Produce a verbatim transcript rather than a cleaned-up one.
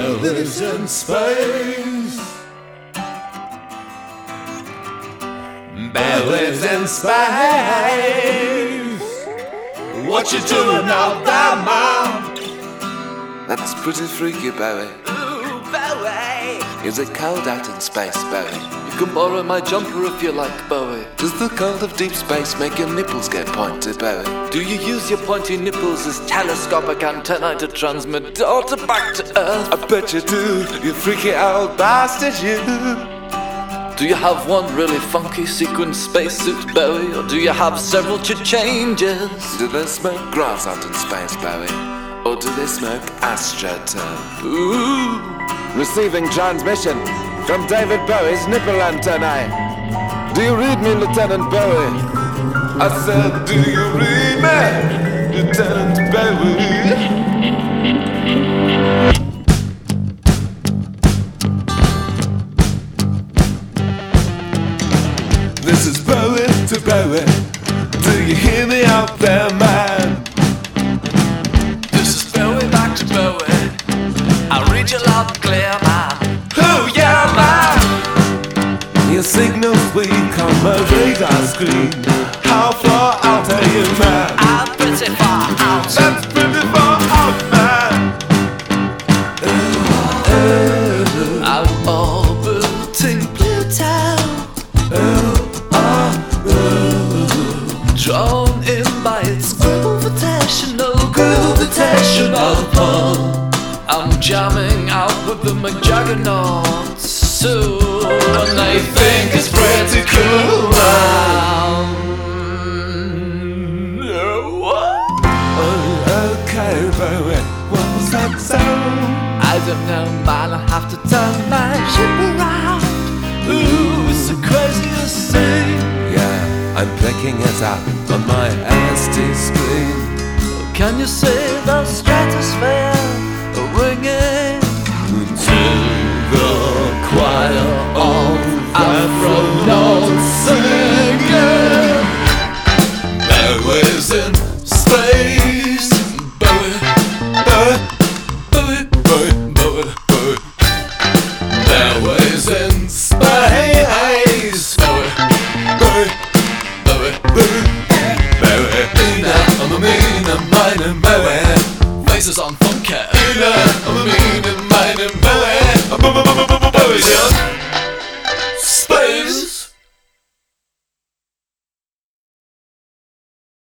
Bowie's in space. Bowie's in space. What you doing out there, Mom? That's pretty freaky, Bowie. Ooh, Bowie. Is it cold out in space, Bowie? You can borrow my jumper if you like, Bowie. Does the cold of deep space make your nipples get pointed, Bowie? Do you use your pointy nipples as telescopic antennae to transmit data back to Earth? I bet you do, you freaky old bastard, you. Do you have one really funky sequin spacesuit, Bowie? Or do you have several ch-changes? Do they smoke grass out in space, Bowie? Or do they smoke astroturf? Ooh! Receiving transmission from David Bowie's nipple antennae. Do you read me, Lieutenant Bowie? I said, do you read me, Lieutenant Bowie? This is Bowie to Bowie. Do you hear me out there, man? This is Bowie back to Bowie. I read you loud and clear, man. Oh yeah, man! Your signals weak on my radar screen. How far out are you, man? I'm pretty far out. That's pretty far out, man. Oh, oh, I'm orbiting Pluto. oh, oh, Drawn in by its gravitational, gravitational pull. I'm jamming out with the McJaggernauts soon, and they think it's pretty cool now. What? oh, okay, Bowie. What was that sound? I don't know, man. I have to turn my ship around. Ooh, it's the craziest thing. Yeah, I'm picking it up on my L S D screen. Can you see the stratosphere ringing To the choir of astronauts singing? Bowie's in space. Bowie, Bowie, Bowie, Bowie, Bowie, Bowie. Bowie's in space. Bowie, Bowie, Bowie, Bowie. Bowie. I'm a mean and mine and Bowie. Faces on funky. I'm a mean and mine and Bowie. Bowie's in